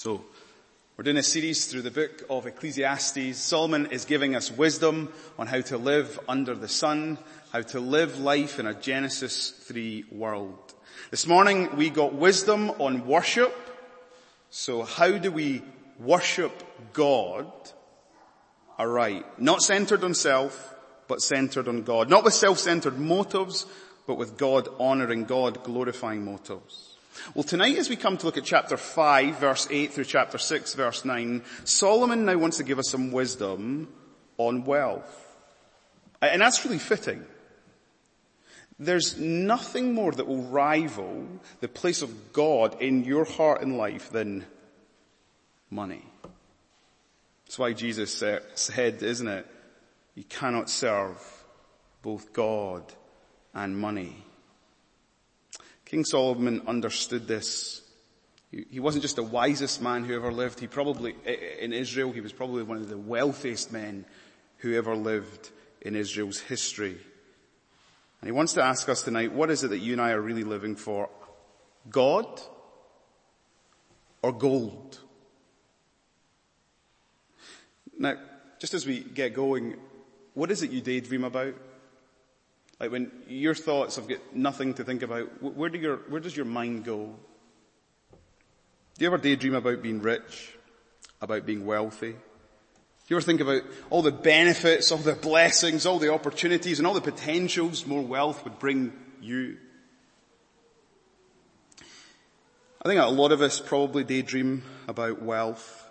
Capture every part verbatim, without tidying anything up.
So, we're doing a series through the book of Ecclesiastes. Solomon is giving us wisdom on how to live under the sun, how to live life in a Genesis three world. This morning we got wisdom on worship. So how do we worship God aright? Not centered on self, but centered on God. Not with self-centered motives, but with God honoring, God glorifying motives. Well, tonight as we come to look at chapter five, verse eight through chapter six, verse nine, Solomon now wants to give us some wisdom on wealth. And that's really fitting. There's nothing more that will rival the place of God in your heart and life than money. That's why Jesus said, isn't it? You cannot serve both God and money. King Solomon understood this. He wasn't just the wisest man who ever lived. He probably, in Israel, he was probably one of the wealthiest men who ever lived in Israel's history. And he wants to ask us tonight, what is it that you and I are really living for? God or gold? Now, just as we get going, what is it you daydream about? Like when your thoughts have got nothing to think about, where do your, where does your mind go? Do you ever daydream about being rich? About being wealthy? Do you ever think about all the benefits, all the blessings, all the opportunities and all the potentials more wealth would bring you? I think a lot of us probably daydream about wealth.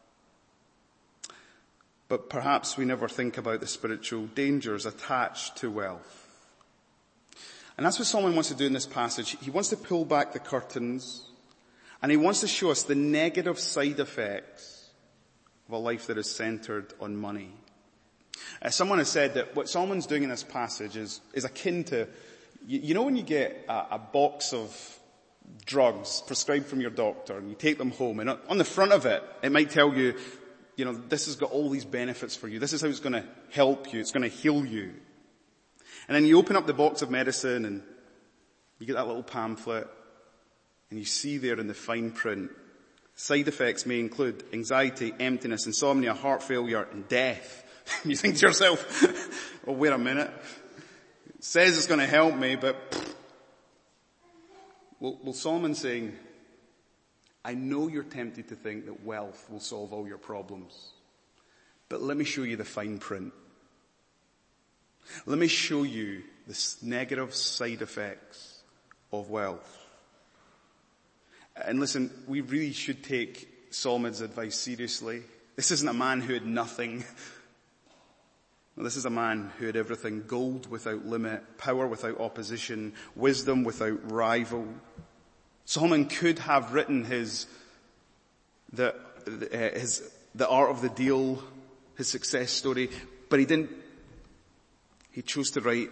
But perhaps we never think about the spiritual dangers attached to wealth. And that's what Solomon wants to do in this passage. He wants to pull back the curtains and he wants to show us the negative side effects of a life that is centered on money. Uh, someone has said that what Solomon's doing in this passage is, is akin to, you, you know when you get a, a box of drugs prescribed from your doctor and you take them home and on the front of it, it might tell you, you know, this has got all these benefits for you. This is how it's going to help you. It's going to heal you. And then you open up the box of medicine and you get that little pamphlet and you see there in the fine print, side effects may include anxiety, emptiness, insomnia, heart failure, and death. You think to yourself, oh, wait a minute. It says it's going to help me, but well, well, Solomon's saying, I know you're tempted to think that wealth will solve all your problems, but let me show you the fine print. Let me show you the negative side effects of wealth. And listen, we really should take Solomon's advice seriously. This isn't a man who had nothing. This is a man who had everything: gold without limit, power without opposition, wisdom without rival. Solomon could have written his, the, uh, his, the art of the deal, his success story, but he didn't. He chose to write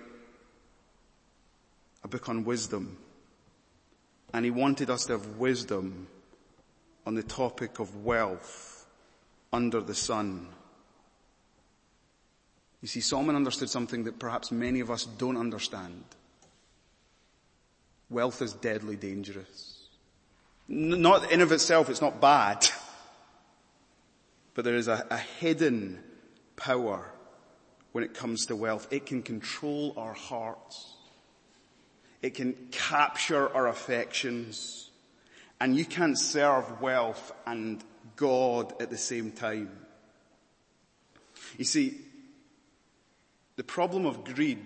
a book on wisdom. And he wanted us to have wisdom on the topic of wealth under the sun. You see, Solomon understood something that perhaps many of us don't understand. Wealth is deadly dangerous. Not in of itself, it's not bad. But there is a, a hidden power when it comes to wealth. It can control our hearts. It can capture our affections. And you can't serve wealth and God at the same time. You see, the problem of greed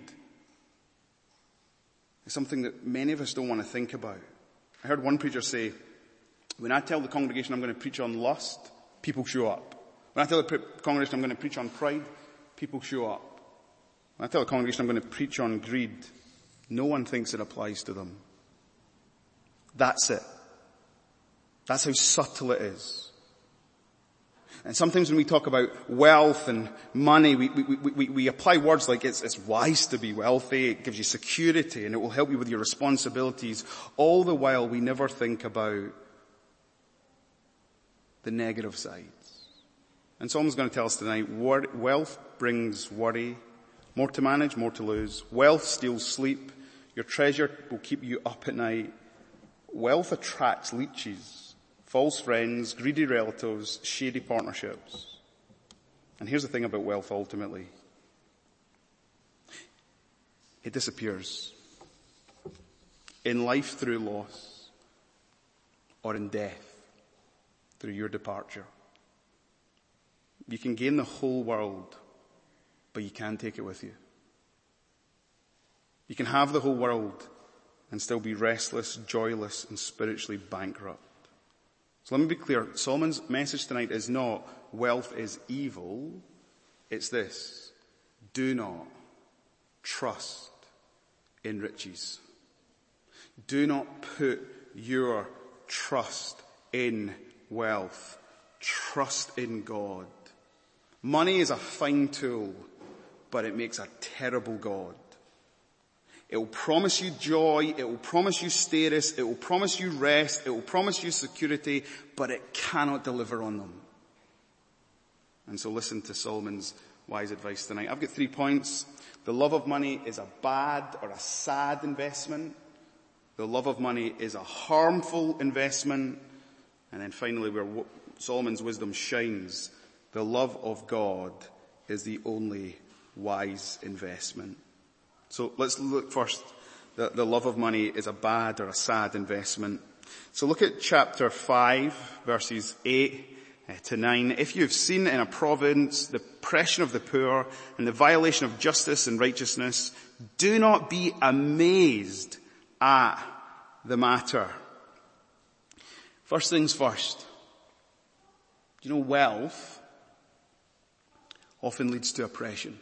is something that many of us don't want to think about. I heard one preacher say, when I tell the congregation I'm going to preach on lust, people show up. When I tell the congregation I'm going to preach on pride, people show up. When I tell the congregation I'm going to preach on greed, no one thinks it applies to them. That's it. That's how subtle it is. And sometimes when we talk about wealth and money, we, we, we, we apply words like it's, it's wise to be wealthy, it gives you security, and it will help you with your responsibilities. All the while we never think about the negative sides. And someone's going to tell us tonight, wealth brings worry, more to manage, more to lose. Wealth steals sleep. Your treasure will keep you up at night. Wealth attracts leeches false friends, greedy relatives, shady partnerships. And here's the thing about wealth ultimately. It disappears. In life through loss, or in death through your departure. You can gain the whole world, but you can't take it with you. You can have the whole world and still be restless, joyless, and spiritually bankrupt. So let me be clear. Solomon's message tonight is not wealth is evil. It's this: do not trust in riches. Do not put your trust in wealth. Trust in God. Money is a fine tool, but it makes a terrible God. It will promise you joy, it will promise you status, it will promise you rest, it will promise you security, but it cannot deliver on them. And so listen to Solomon's wise advice tonight. I've got three points. The love of money is a bad or a sad investment. The love of money is a harmful investment. And then finally, where Solomon's wisdom shines, the love of God is the only wise investment. So let's look first. The, the love of money is a bad or a sad investment. So look at chapter five, verses eight to nine. If you've seen in a province the oppression of the poor and the violation of justice and righteousness, do not be amazed at the matter. First things first. You know, wealth often leads to oppression.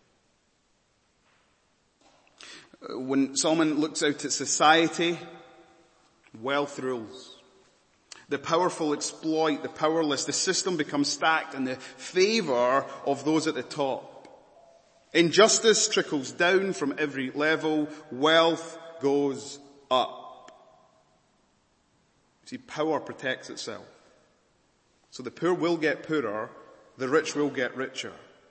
When Solomon looks out at society, wealth rules. The powerful exploit the powerless. The system becomes stacked in the favor of those at the top. Injustice trickles down from every level. Wealth goes up. See, power protects itself. So the poor will get poorer, the rich will get richer.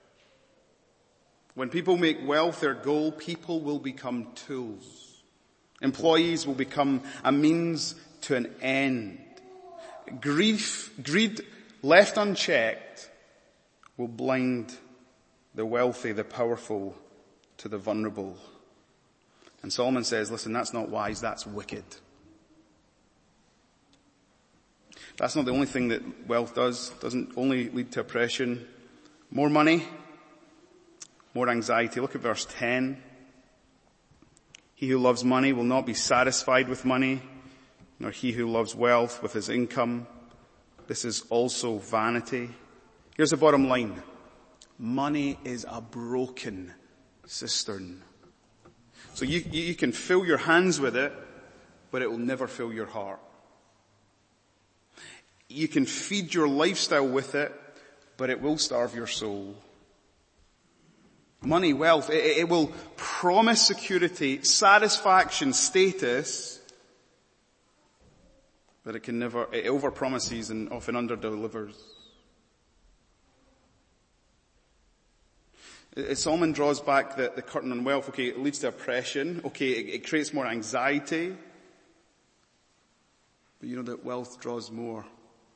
When people make wealth their goal, people will become tools. Employees will become a means to an end. Grief, greed left unchecked will blind the wealthy, the powerful to the vulnerable. And Solomon says, listen, that's not wise, that's wicked. That's not the only thing that wealth does. It doesn't only lead to oppression. More money, more anxiety. Look at verse ten. He who loves money will not be satisfied with money, nor he who loves wealth with his income. This is also vanity. Here's the bottom line. Money is a broken cistern. So you, you can fill your hands with it, but it will never fill your heart. You can feed your lifestyle with it, but it will starve your soul. Money, wealth, it, it will promise security, satisfaction, status, but it can never, it overpromises and often underdelivers. Solomon draws back the, the curtain on wealth. Okay, it leads to oppression. Okay, it, it creates more anxiety. But you know that wealth draws more.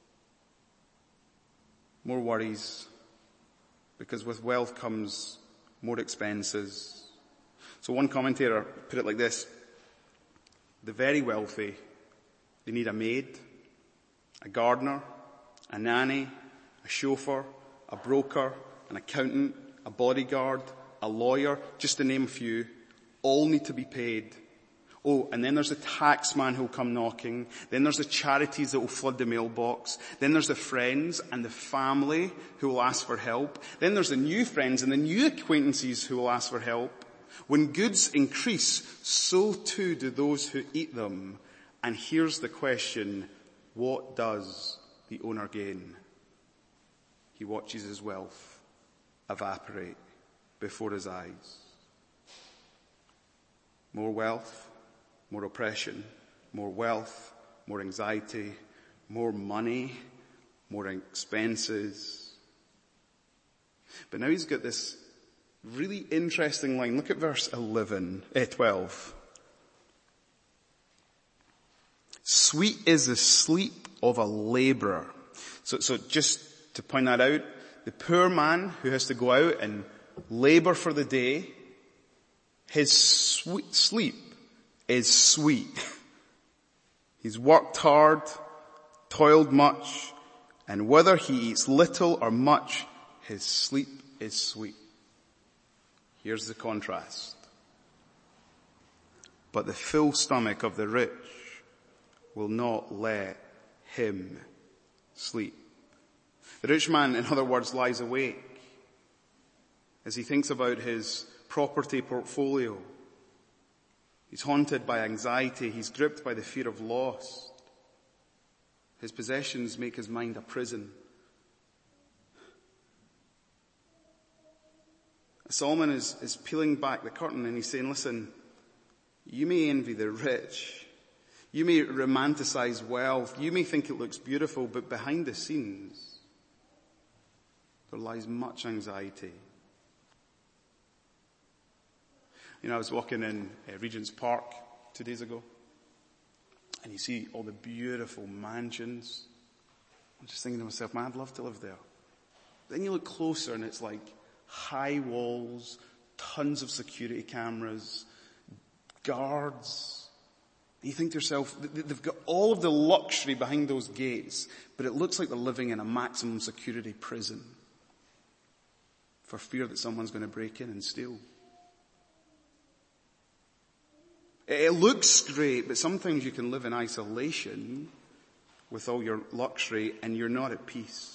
More worries. Because with wealth comes more expenses. So one commentator put it like this. The very wealthy, they need a maid, a gardener, a nanny, a chauffeur, a broker, an accountant, a bodyguard, a lawyer, just to name a few, all need to be paid. Oh, and then there's the taxman who'll come knocking. Then there's the charities that will flood the mailbox. Then there's the friends and the family who will ask for help. Then there's the new friends and the new acquaintances who will ask for help. When goods increase, so too do those who eat them. And here's the question, what does the owner gain? He watches his wealth evaporate before his eyes. More wealth, more oppression, more wealth, more anxiety, more money, more expenses. But now he's got this really interesting line. Look at verse eleven, eh, twelve. Sweet is the sleep of a laborer. So, so just to point that out, the poor man who has to go out and labor for the day, his sweet sleep is sweet. He's worked hard, toiled much, and whether he eats little or much, his sleep is sweet. Here's the contrast. But the full stomach of the rich will not let him sleep. The rich man, in other words, lies awake as he thinks about his property portfolio. He's haunted by anxiety. He's gripped by the fear of loss. His possessions make his mind a prison. Solomon is, is peeling back the curtain and he's saying, listen, you may envy the rich. You may romanticize wealth. You may think it looks beautiful, but behind the scenes, there lies much anxiety. You know, I was walking in uh, Regent's Park two days ago, and you see all the beautiful mansions. I'm just thinking to myself, man, I'd love to live there. Then you look closer and it's like high walls, tons of security cameras, guards. And you think to yourself, they've got all of the luxury behind those gates, but it looks like they're living in a maximum security prison for fear that someone's going to break in and steal. It looks great, but sometimes you can live in isolation with all your luxury and you're not at peace.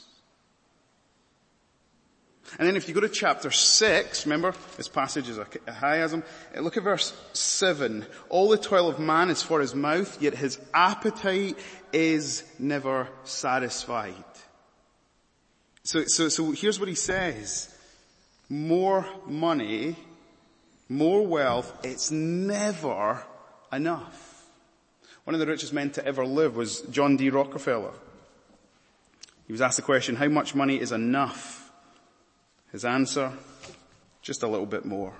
And then if you go to chapter six, remember, this passage is a chiasm. Look at verse seven. All the toil of man is for his mouth, yet his appetite is never satisfied. So, so, so here's what he says. More money, more wealth, it's never enough. One of the richest men to ever live was John D. Rockefeller. He was asked the question, how much money is enough? His answer, just a little bit more.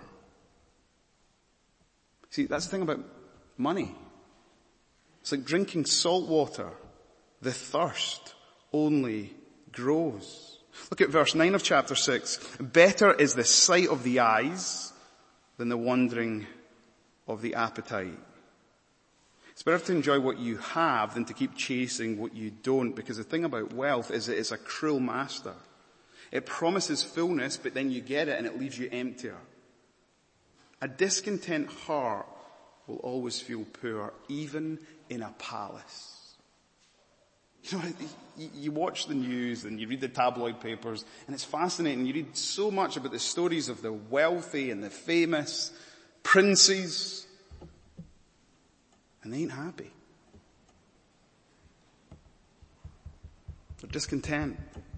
See, that's the thing about money. It's like drinking salt water. The thirst only grows. Look at verse nine of chapter six. Better is the sight of the eyes than the wandering of the appetite. It's better to enjoy what you have than to keep chasing what you don't, because the thing about wealth is that it's a cruel master. It promises fullness, but then you get it and it leaves you emptier. A discontent heart will always feel poor, even in a palace. You know, you watch the news and you read the tabloid papers, and it's fascinating. You read so much about the stories of the wealthy and the famous princes, and they ain't happy. They're discontent.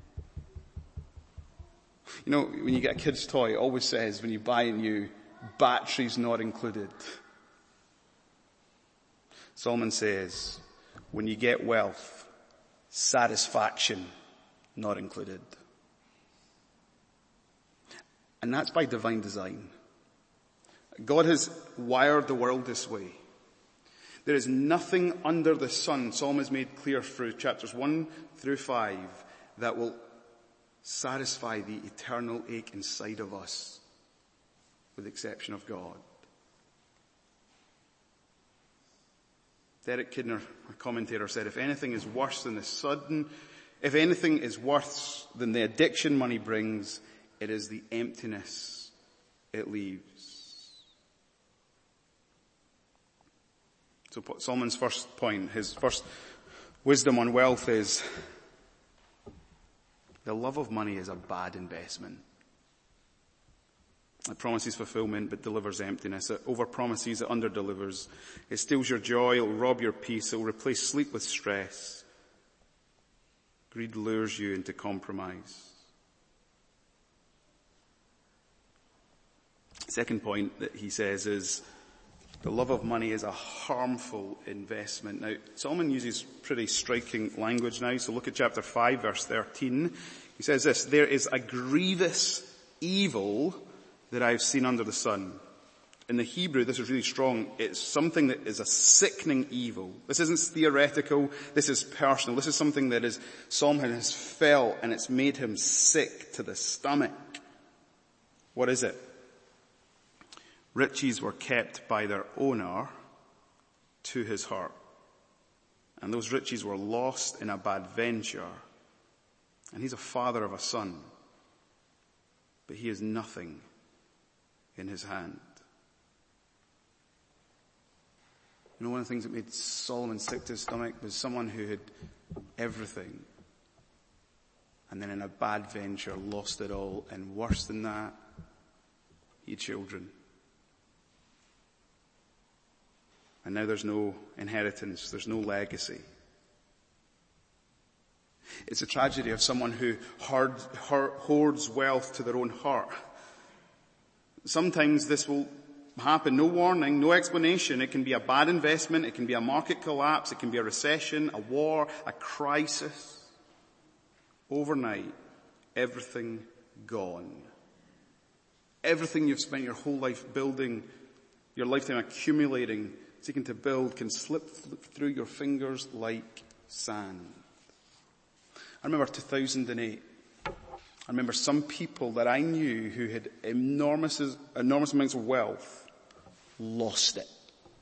You know, when you get a kid's toy, it always says, when you buy a new, batteries not included. Solomon says, when you get wealth, satisfaction not included. And that's by divine design. God has wired the world this way. There is nothing under the sun, Solomon has made clear through chapters one through five, that will satisfy the eternal ache inside of us, with the exception of God. Derek Kidner, a commentator, said, if anything is worse than the sudden, if anything is worse than the addiction money brings, it is the emptiness it leaves. So Solomon's first point, his first wisdom on wealth is, the love of money is a bad investment. It promises fulfillment but delivers emptiness. It overpromises, it underdelivers. It steals your joy, it will rob your peace, it will replace sleep with stress. Greed lures you into compromise. Second point that he says is, the love of money is a harmful investment. Now, Solomon uses pretty striking language now, so look at chapter five, verse thirteen. He says this, there is a grievous evil that I've seen under the sun. In the Hebrew, this is really strong. It's something that is a sickening evil. This isn't theoretical. This is personal. This is something that is, Solomon has felt and it's made him sick to the stomach. What is it? Riches were kept by their owner to his heart. And those riches were lost in a bad venture. And he's a father of a son. But he has nothing in his hand. You know, one of the things that made Solomon sick to his stomach was someone who had everything. And then in a bad venture lost it all. And worse than that, he had children. And now there's no inheritance. There's no legacy. It's a tragedy of someone who hoard, hoards wealth to their own heart. Sometimes this will happen. No warning, no explanation. It can be a bad investment. It can be a market collapse. It can be a recession, a war, a crisis. Overnight, everything gone. Everything you've spent your whole life building, your lifetime accumulating, seeking to build, can slip through your fingers like sand. I remember two thousand eight. I remember some people that I knew who had enormous, enormous amounts of wealth lost it.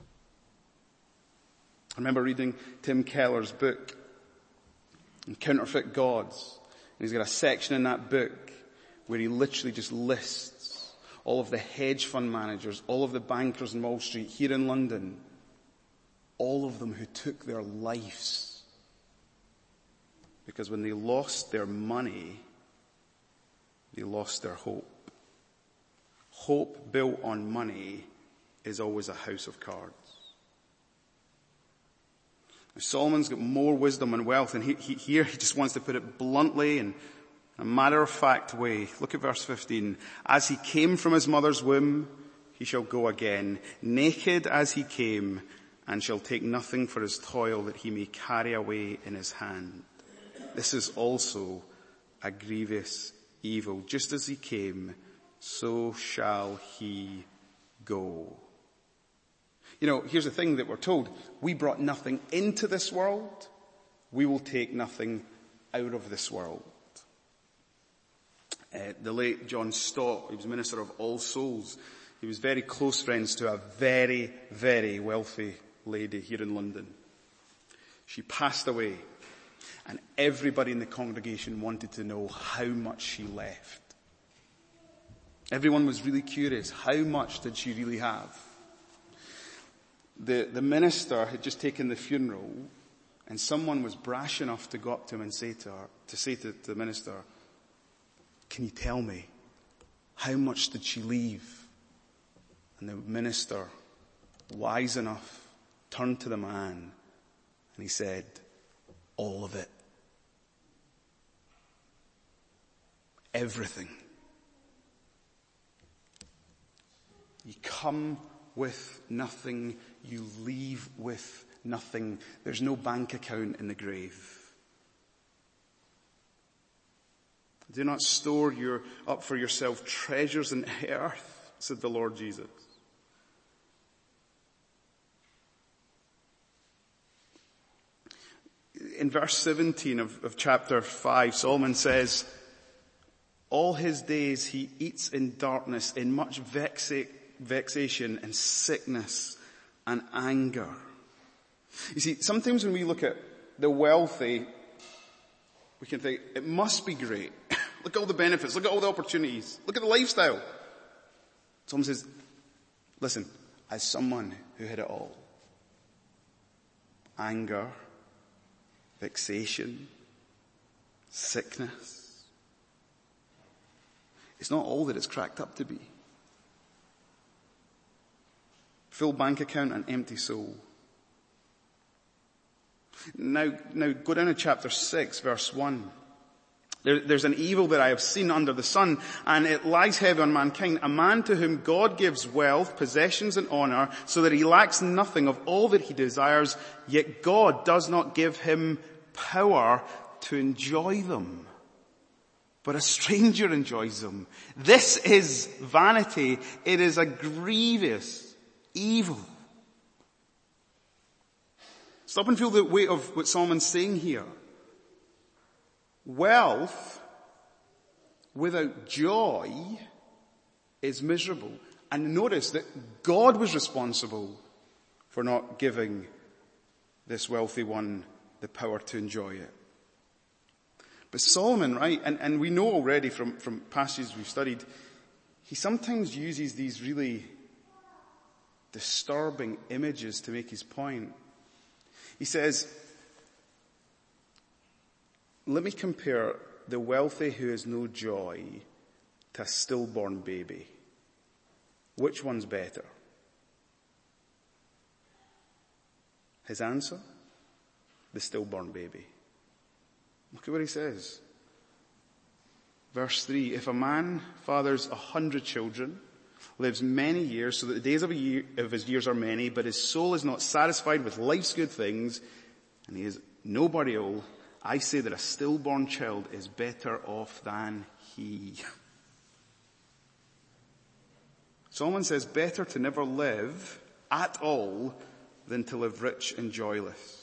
I remember reading Tim Keller's book, Counterfeit Gods. And he's got a section in that book where he literally just lists all of the hedge fund managers, all of the bankers in Wall Street here in London, all of them who took their lives. Because when they lost their money, they lost their hope. Hope built on money is always a house of cards. Now, Solomon's got more wisdom and wealth, and he, he, here he just wants to put it bluntly and in a matter-of-fact way. Look at verse fifteen. As he came from his mother's womb, he shall go again, naked as he came, and shall take nothing for his toil that he may carry away in his hand. This is also a grievous evil. Just as he came, so shall he go. You know, here's the thing that we're told. We brought nothing into this world. We will take nothing out of this world. Uh, the late John Stott, he was minister of All Souls. He was very close friends to a very, very wealthy lady here in London. She passed away, and everybody in the congregation wanted to know how much she left. Everyone was really curious. How much did she really have? The, the minister had just taken the funeral, and someone was brash enough to go up to him and say to her, to say to, to the minister, "Can you tell me, how much did she leave?" And the minister, wise enough, turned to the man and he said, "All of it. Everything." You come with nothing, you leave with nothing. There's no bank account in the grave. Do not store your, up for yourself treasures in earth, said the Lord Jesus. In verse seventeen of, of chapter five, Solomon says, all his days he eats in darkness, in much vexa- vexation and sickness and anger. You see, sometimes when we look at the wealthy, we can think, it must be great. Look at all the benefits. Look at all the opportunities. Look at the lifestyle. Someone says, listen, as someone who had it all, anger, vexation, sickness, it's not all that it's cracked up to be. Full bank account and empty soul. Now, now go down to chapter six, verse one. There, there's an evil that I have seen under the sun, and it lies heavy on mankind. A man to whom God gives wealth, possessions, and honor, so that he lacks nothing of all that he desires, yet God does not give him power to enjoy them. but a stranger enjoys them. This is vanity. It is a grievous evil. Stop and feel the weight of what Solomon's saying here. Wealth without joy is miserable. And notice that God was responsible for not giving this wealthy one the power to enjoy it. But Solomon, right, and, and we know already from, from passages we've studied, he sometimes uses these really disturbing images to make his point. He says, let me compare the wealthy who has no joy to a stillborn baby. Which one's better? His answer? The stillborn baby. Look at what he says. Verse three, if a man fathers a hundred children, lives many years so that the days of, a year, of his years are many, but his soul is not satisfied with life's good things, and he is nobody ill, I say that a stillborn child is better off than he. Solomon says better to never live at all than to live rich and joyless.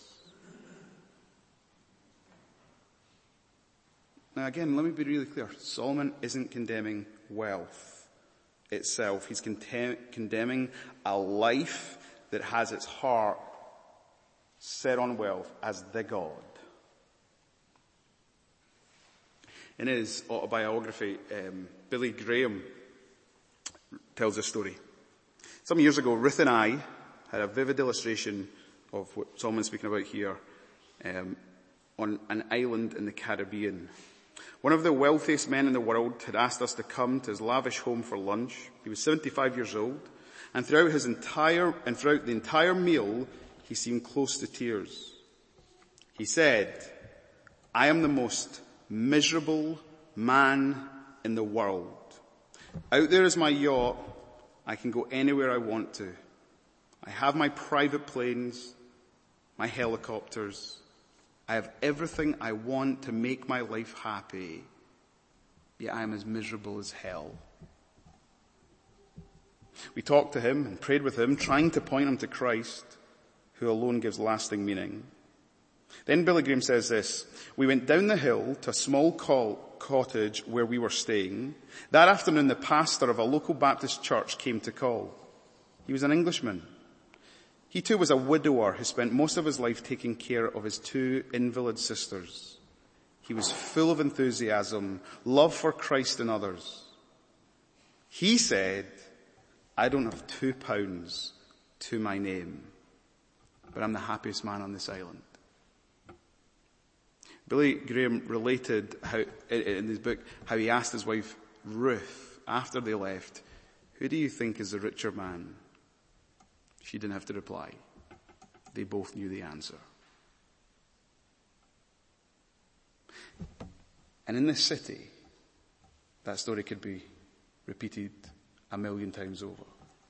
Now again, let me be really clear. Solomon isn't condemning wealth itself. He's contem- condemning a life that has its heart set on wealth as the God. In his autobiography, um, Billy Graham tells a story. Some years ago, Ruth and I had a vivid illustration of what Solomon's speaking about here um, on an island in the Caribbean. One of the wealthiest men in the world had asked us to come to his lavish home for lunch. He was seventy-five years old, and throughout his entire, and throughout the entire meal, he seemed close to tears. He said, I am the most miserable man in the world. Out there is my yacht. I can go anywhere I want to. I have my private planes, my helicopters. I have everything I want to make my life happy. Yet I am as miserable as hell. We talked to him and prayed with him, trying to point him to Christ, who alone gives lasting meaning. Then Billy Graham says this, we went down the hill to a small cottage where we were staying. That afternoon, the pastor of a local Baptist church came to call. He was an Englishman. He too was a widower who spent most of his life taking care of his two invalid sisters. He was full of enthusiasm, love for Christ and others. He said, I don't have two pounds to my name, but I'm the happiest man on this island. Billy Graham related how, in his book, how he asked his wife Ruth, after they left, who do you think is the richer man? She didn't have to reply. They both knew the answer. And in this city, that story could be repeated a million times over.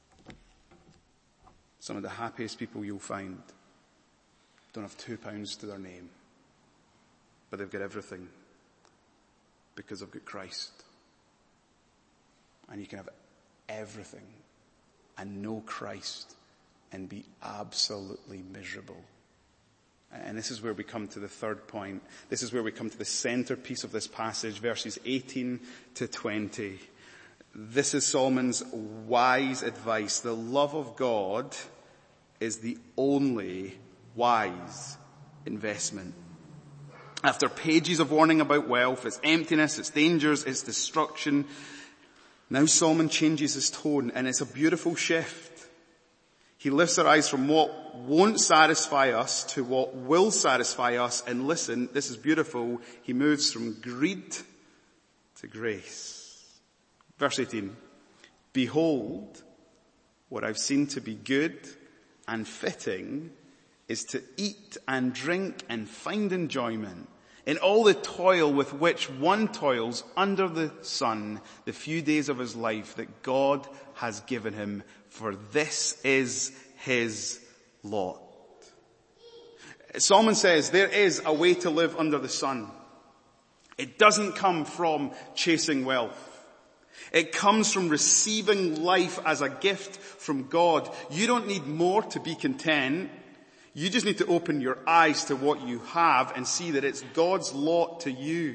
Some of the happiest people you'll find don't have two pounds to their name, but they've got everything because they've got Christ. And you can have everything and know Christ and be absolutely miserable. And this is where we come to the third point. This is where we come to the centerpiece of this passage, verses eighteen to twenty. This is Solomon's wise advice. The love of God is the only wise investment. After pages of warning about wealth, its emptiness, its dangers, its destruction, now Solomon changes his tone, and it's a beautiful shift. He lifts our eyes from what won't satisfy us to what will satisfy us. And listen, this is beautiful. He moves from greed to grace. Verse eighteen. Behold, what I've seen to be good and fitting is to eat and drink and find enjoyment in all the toil with which one toils under the sun the few days of his life that God has given him, for this is his lot. Solomon says there is a way to live under the sun. It doesn't come from chasing wealth. It comes from receiving life as a gift from God. You don't need more to be content. You just need to open your eyes to what you have and see that it's God's lot to you.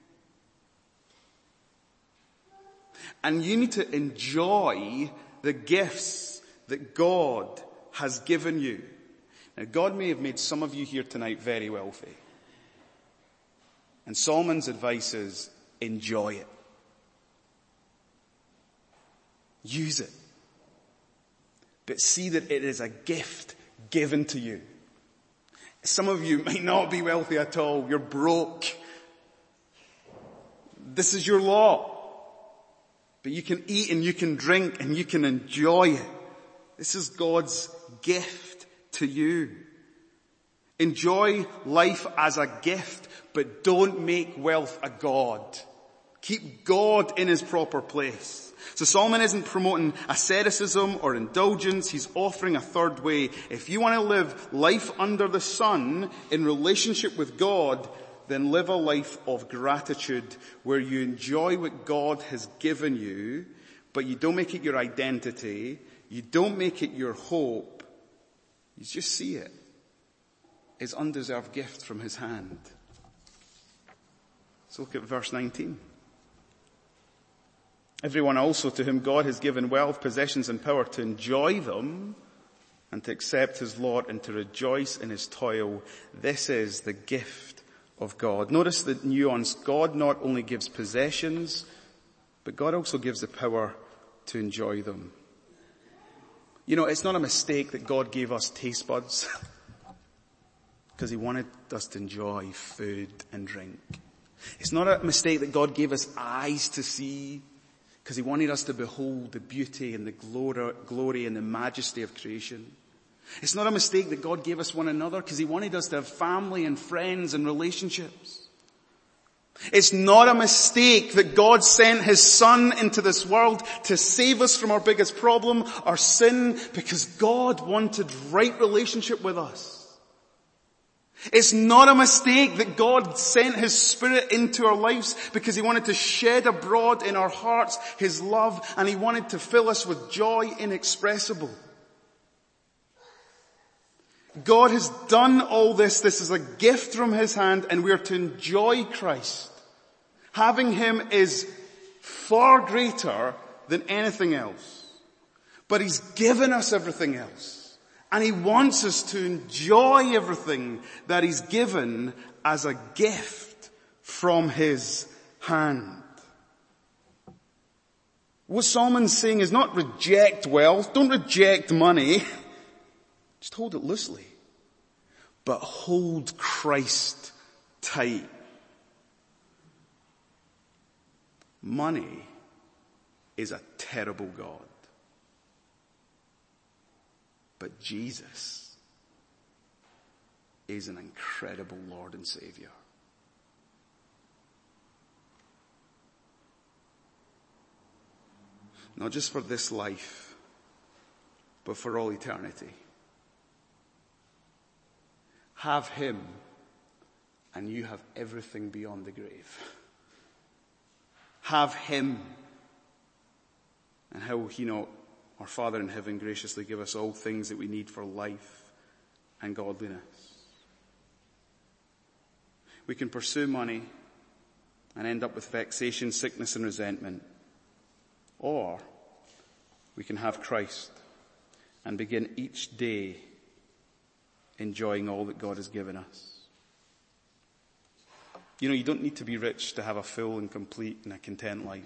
And you need to enjoy the gifts that God has given you. Now, God may have made some of you here tonight very wealthy. And Solomon's advice is, enjoy it. Use it. But see that it is a gift given to you. Some of you might not be wealthy at all. You're broke. This is your lot. But you can eat and you can drink and you can enjoy it. This is God's gift to you. Enjoy life as a gift, but don't make wealth a god. Keep God in his proper place. So Solomon isn't promoting asceticism or indulgence. He's offering a third way. If you want to live life under the sun in relationship with God, then live a life of gratitude where you enjoy what God has given you, but you don't make it your identity. You don't make it your hope. You just see it as undeserved gift from his hand. So look at verse nineteen. Everyone also to whom God has given wealth, possessions and power to enjoy them and to accept his lot and to rejoice in his toil. This is the gift of God. Notice the nuance. God not only gives possessions, but God also gives the power to enjoy them. You know, it's not a mistake that God gave us taste buds because he wanted us to enjoy food and drink. It's not a mistake that God gave us eyes to see because he wanted us to behold the beauty and the glory and the majesty of creation. It's not a mistake that God gave us one another because he wanted us to have family and friends and relationships. It's not a mistake that God sent his son into this world to save us from our biggest problem, our sin, because God wanted right relationship with us. It's not a mistake that God sent his Spirit into our lives because he wanted to shed abroad in our hearts his love and he wanted to fill us with joy inexpressible. God has done all this. This is a gift from his hand and we are to enjoy Christ. Having him is far greater than anything else. But he's given us everything else. And he wants us to enjoy everything that he's given as a gift from his hand. What Solomon's saying is not reject wealth, don't reject money, just hold it loosely. But hold Christ tight. Money is a terrible god. But Jesus is an incredible Lord and Savior. Not just for this life, but for all eternity. Have him, and you have everything beyond the grave. Have him, and how, you know, our Father in heaven graciously give us all things that we need for life and godliness. We can pursue money and end up with vexation, sickness and resentment. Or we can have Christ and begin each day enjoying all that God has given us. You know, you don't need to be rich to have a full and complete and a content life.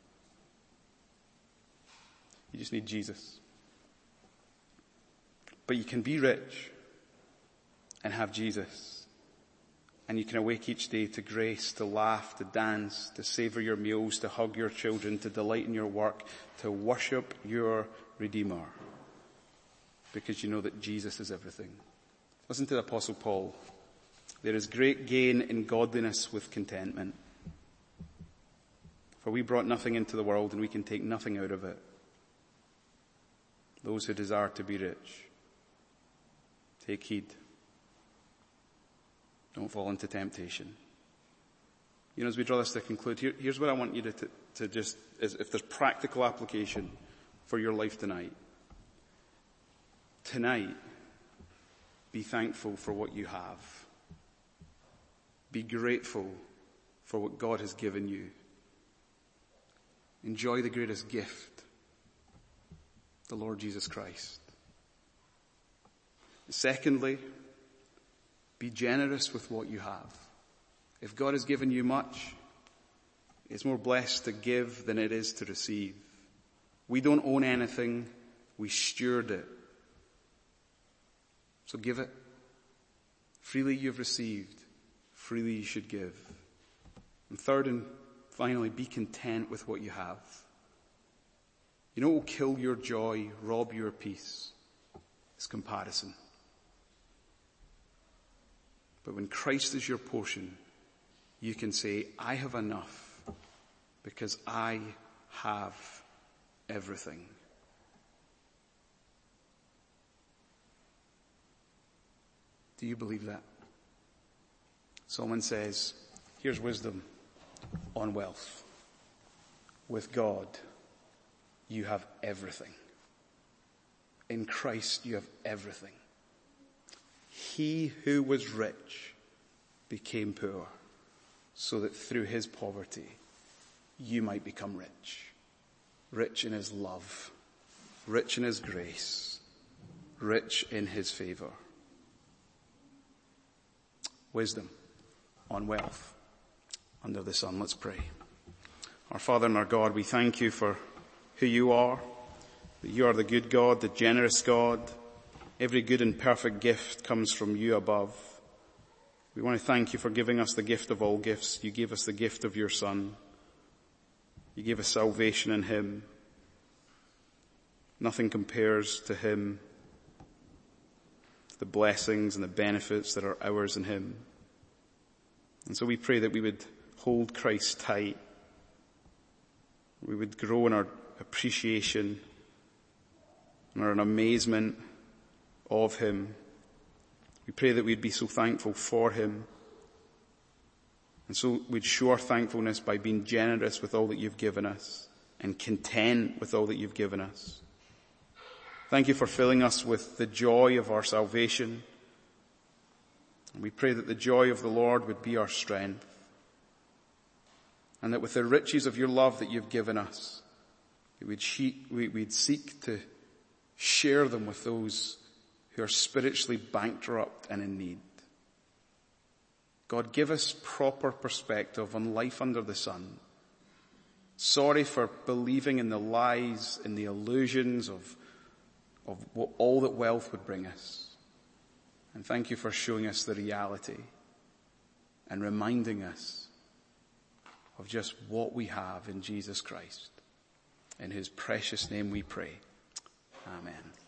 You just need Jesus. But you can be rich and have Jesus. And you can awake each day to grace, to laugh, to dance, to savor your meals, to hug your children, to delight in your work, to worship your Redeemer. Because you know that Jesus is everything. Listen to the Apostle Paul. There is great gain in godliness with contentment. For we brought nothing into the world and we can take nothing out of it. Those who desire to be rich, take heed. Don't fall into temptation. You know, as we draw this to conclude, here, here's what I want you to, to, to just, is if there's practical application for your life tonight. Tonight, be thankful for what you have. Be grateful for what God has given you. Enjoy the greatest gift, the Lord Jesus Christ. Secondly, be generous with what you have. If God has given you much, it's more blessed to give than it is to receive. We don't own anything, we steward it. So give it. Freely you've received, freely you should give. And third and finally, be content with what you have. You know what will kill your joy, rob your peace? It's comparison. But when Christ is your portion, you can say, I have enough because I have everything. Do you believe that? Solomon says, here's wisdom on wealth. With God, you have everything. In Christ, you have everything. He who was rich became poor, so that through his poverty, you might become rich. Rich in his love, rich in his grace, rich in his favor. Wisdom on wealth under the sun. Let's pray. Our Father and our God, we thank you for who you are, that you are the good God, the generous God. Every good and perfect gift comes from you above. We want to thank you for giving us the gift of all gifts. You gave us the gift of your Son. You gave us salvation in him. Nothing compares to him, to the blessings and the benefits that are ours in him. And so we pray that we would hold Christ tight. We would grow in our appreciation and our amazement of him. We pray that we'd be so thankful for him. And so we'd show our thankfulness by being generous with all that you've given us and content with all that you've given us. Thank you for filling us with the joy of our salvation. And we pray that the joy of the Lord would be our strength. And that with the riches of your love that you've given us, we'd seek to share them with those who are spiritually bankrupt and in need. God, give us proper perspective on life under the sun. Sorry for believing in the lies and the illusions of, of what all that wealth would bring us. And thank you for showing us the reality and reminding us of just what we have in Jesus Christ. In his precious name we pray. Amen.